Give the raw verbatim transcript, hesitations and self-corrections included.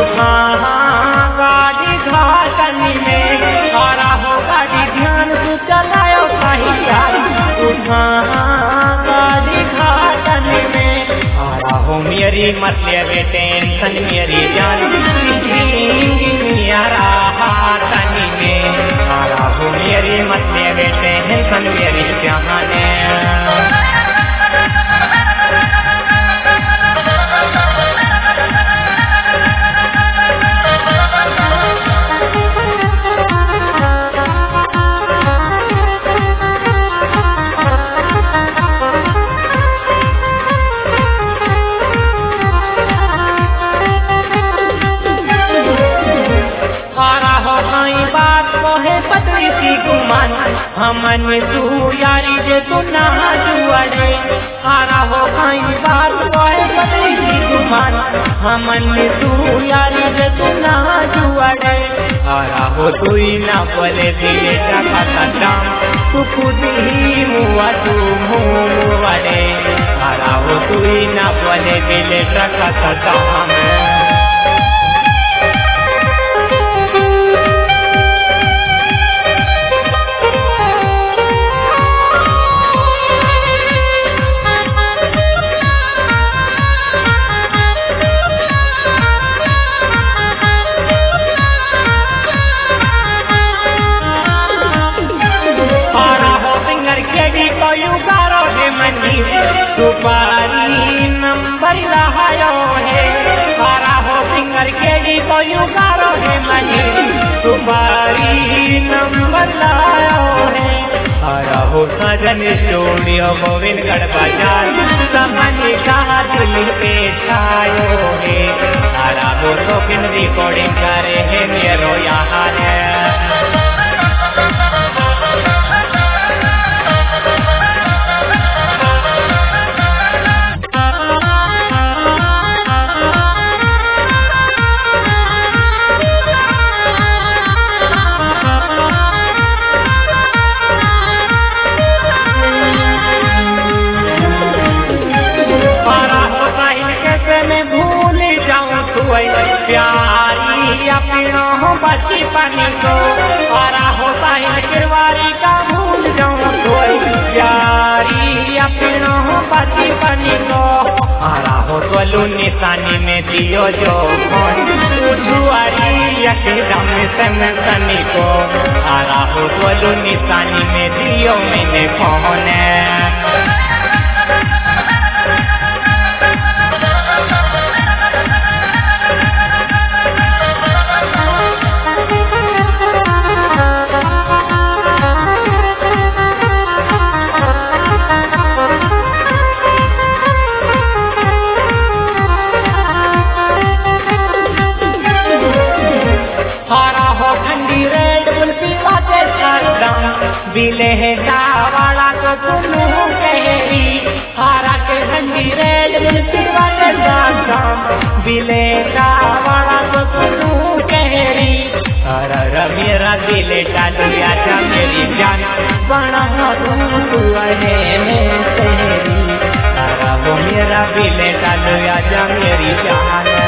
हाँ हाँ गाड़ी घाटन में खड़ा हो गाड़ी ध्यान से चलायो कहीं यारी हाँ हाँ गाड़ी घाटन में खड़ा हो मेरी मत ले टेंशन मेरी जान यारा हाथन में खड़ा हो मेरी मत ले टेंशन मेरी जान हमन तू यारी जे तू ना जुआरे हारा हो कहीं बात कोई बदली सी गुमान हमन तू यारी जे तू ना जुआरे हारा हो तू ही ना बोले दिले का दाम तू खुद ही मुआ तू मुआरे हारा हो तू ही ना बोले दिले का दाम सुपारी नंबर लहायो है हारा हो फिंगर के जी को यू करो है मनी सुपारी नंबर लायो है हारा हो सजन स्टूडियो गोविंदगढ़ बाजार समझ कहा दिल पे छायो है हारा हो तो किन रिकॉर्डिंग करे है मेरो यहाँ है प्यारी अपना हो बची पानी को हरा होता है किरवारी का भूल जाऊं कोई प्यारी अपना हो बची पानी को हरा हो तो निशानी में दियो जो जुआरी यकदम सन सनी को हरा हो तो निशानी में दियो मैंने फोन बिले है वाला को तुलू कहरी हारा के हंडी रेल मिलती वाले दाम बिले वाला को तुलू कहरी हर मेरा दिले डालू आजा मेरी जान बना तू है तेरी हरा वो मेरा बिले डालू आजा मेरी जान